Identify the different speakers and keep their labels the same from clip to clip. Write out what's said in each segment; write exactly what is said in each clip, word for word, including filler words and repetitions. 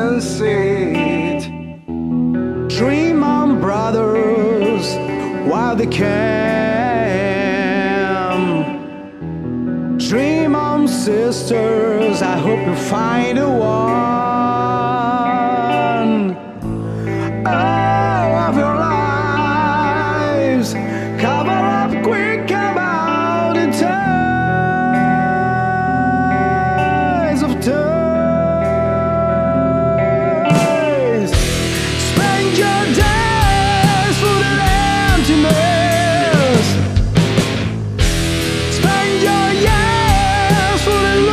Speaker 1: sunset. Dream on, brothers, while they can. Dream on, sisters, I hope you find a one. All of your lives, cover up quick about the ties of days. Spend your days full of emptiness. Spend your years full of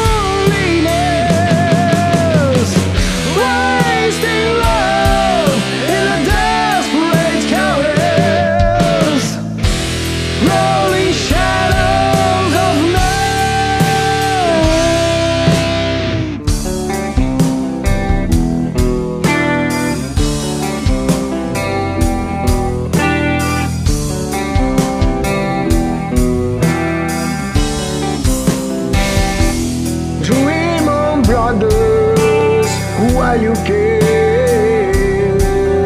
Speaker 1: loneliness. Wasting love in a desperate chaos. Rolling shadows of Dream on, brothers, while you can.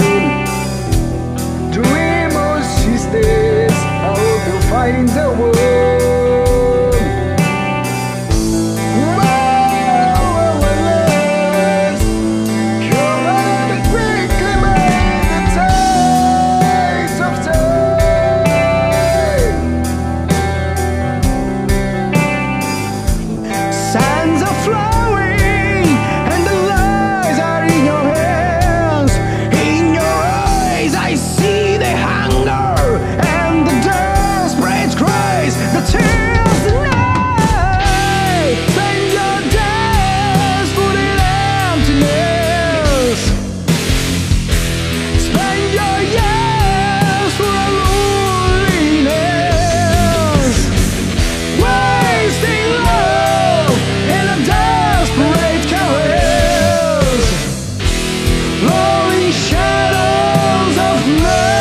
Speaker 1: Dream on, sisters, I hope you find the world. Come on, quickly make the tides of time. Sands are flowing and the lies are in your hands. In your eyes I see the hunger and the desperate cries, the tears denied. Spend your days full in emptiness. Spend your years full of loneliness. Wasting love in a desperate chaos. Rolling shadows of night.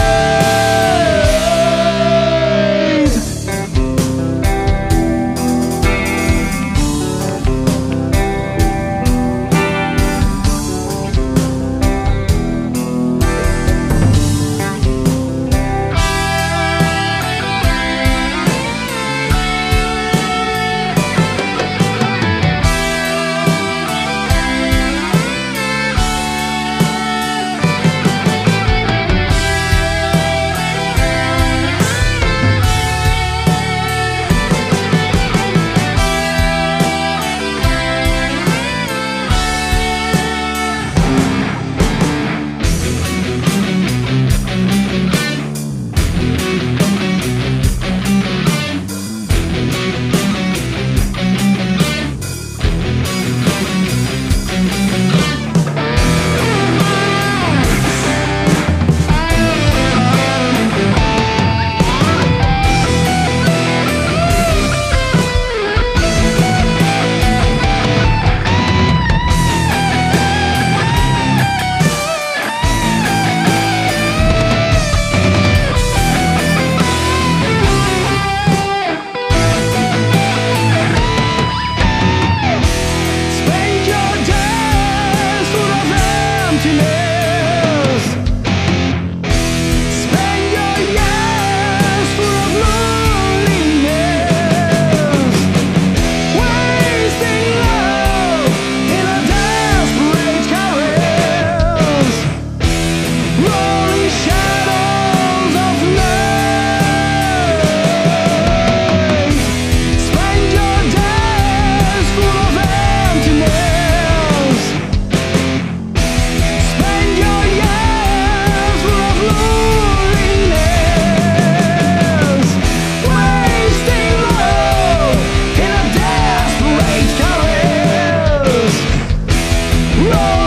Speaker 1: Spend your days full of emptiness. Spend your years full of loneliness. Wasting love in a desperate chaos. Rolling shadows of night. Spend your days full of emptiness. Spend your years full of loneliness. Wasting love in a desperate chaos.